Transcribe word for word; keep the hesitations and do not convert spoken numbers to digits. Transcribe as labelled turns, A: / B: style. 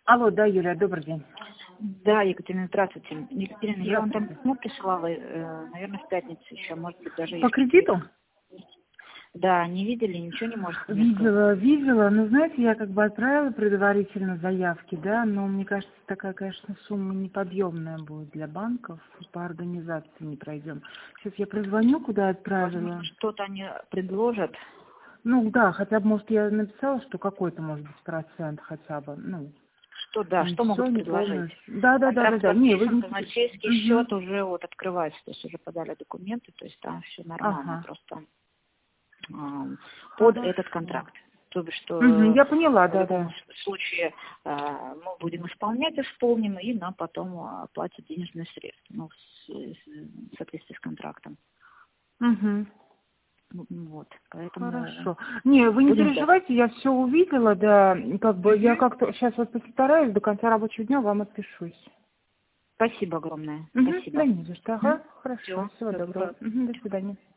A: Алло, да, Юлия, добрый день.
B: Да, Екатерина, здравствуйте. Екатерина, я вам там
A: Здравствуйте.
B: письмо присылала, э, наверное, в пятницу еще, может быть, даже
A: По
B: есть.
A: кредиту?
B: Да, не видели, ничего не можете мне сказать?
A: Видела, видела. Ну, знаете, я как бы отправила предварительно заявки, да, но мне кажется, такая, конечно, сумма неподъемная будет для банков. По организации не пройдем. Сейчас я прозвоню, куда отправила.
B: Возможно, что-то они предложат.
A: Ну, да, хотя бы, может, я написала, что какой-то, может быть, процент хотя бы, ну,
B: Что, да,
A: не
B: что
A: все,
B: могут
A: не
B: предложить?
A: полностью. Да, да, да, да,
B: Контракт
A: да. Не, вы
B: подписан,
A: не...
B: казначейский
A: Мгм.
B: счет уже вот открывается, то есть уже подали документы, то есть там все нормально,
A: Ага.
B: просто ам, под этот
A: Хорошо.
B: контракт. То есть,
A: Мгм,
B: что
A: я поняла,
B: в
A: да,
B: любом
A: да.
B: случае а, мы будем исполнять, исполним, и нам потом а, оплатят денежные средства, ну, в, в соответствии с контрактом.
A: Угу.
B: Ну, Вот, поэтому
A: Хорошо. Не, вы не
B: будем ждать.
A: переживайте, я все увидела, да, как бы я
B: Мгм.
A: как-то сейчас вот постараюсь, до конца рабочего дня вам отпишусь.
B: Спасибо огромное.
A: Угу. Да
B: Спасибо.
A: не за что. Ага, хорошо,
B: Все,
A: всего доброго. Мгм, до свидания.